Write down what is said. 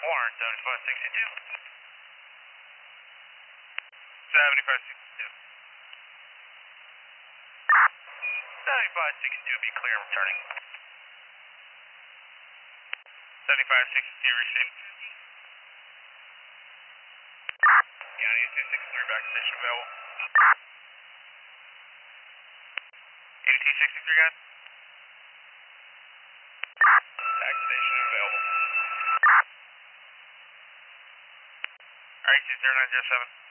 Warren, 7562. 7562. 7562, be clear, I'm returning. 7562, received. County 263, back to station available. 8263, guys. Back to station available. Alright, 20907.